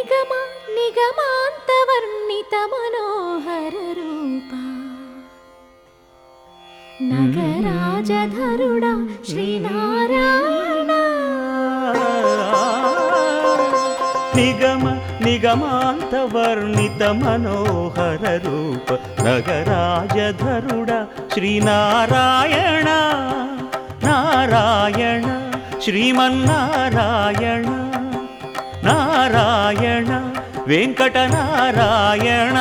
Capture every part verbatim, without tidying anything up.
నిగమ నిగమాంతవర్ణిత మనోహర రూప నగరాజధరుడా శ్రీనారాయణ నిగమ నిగమాంతవర్ణిత మనోహర రూప నగరాజధరుడా శ్రీనారాయణ నారాయణ శ్రీమన్నారాయణ నారాయణ వెంకటనారాయణ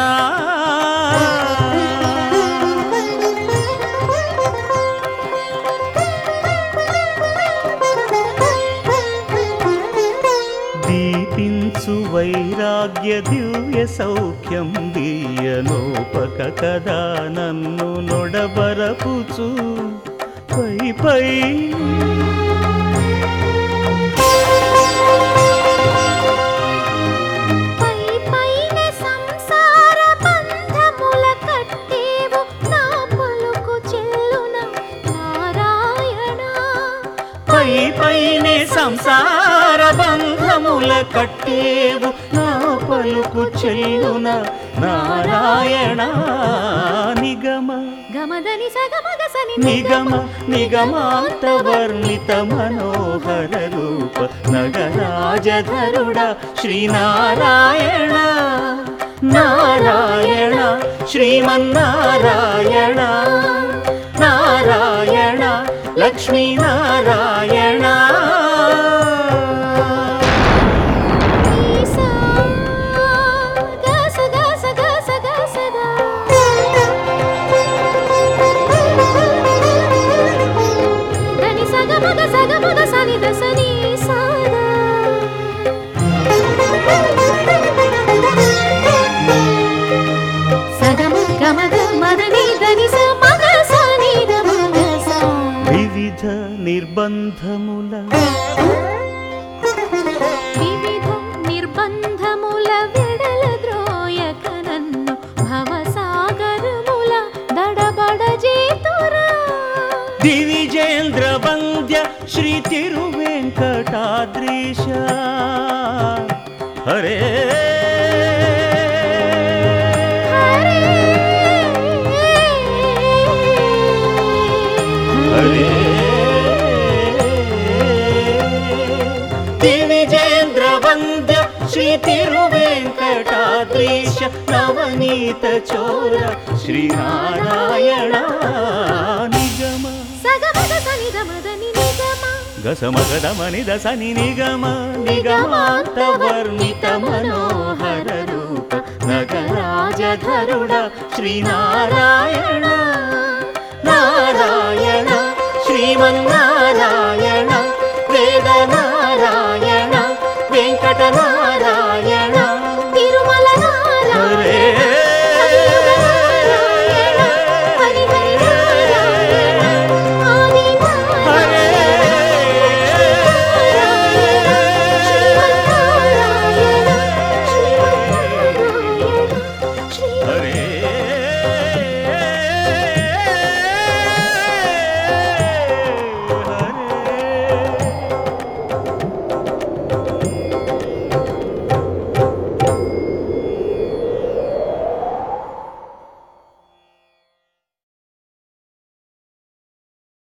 దీపించు వైరాగ్య దివ్య సౌఖ్యం దీయనోపక కదా నన్ను నొడబరపుచు పై పై పైనే సంసార బంధముల కట్టేవు నా పలుకు చెల్లున నారాయణ నిగమ గమదని సగమగసని నిగమ నిగమాంతవర్ణిత మనోహర రూప నగరాజధరుడా శ్రీనారాయణ నారాయణ శ్రీమన్నారాయణ నారాయణ లక్ష్మీనారాయణ వివిధ నిర్బంధముల వివిధ నిర్బంధముల విడల ద్రోయక నన్ను భవసాగరముల దడబడ జేతురా దివిజేంద్ర వంద్య శ్రీ తిరువెంకటాద్రీశ హరే హరే దివిజేంద్ర వంద్య శ్రీ తిరువెంకటాద్రీశ నవనీత చోర శ్రీనారాయణ నిగమ గసమగదమని దసని నిగమ నిగమాంతవర్ణిత మనోహర రూప నగరాజధరుడా శ్రీనారాయణ నారాయణ శ్రీమన్నారాయణ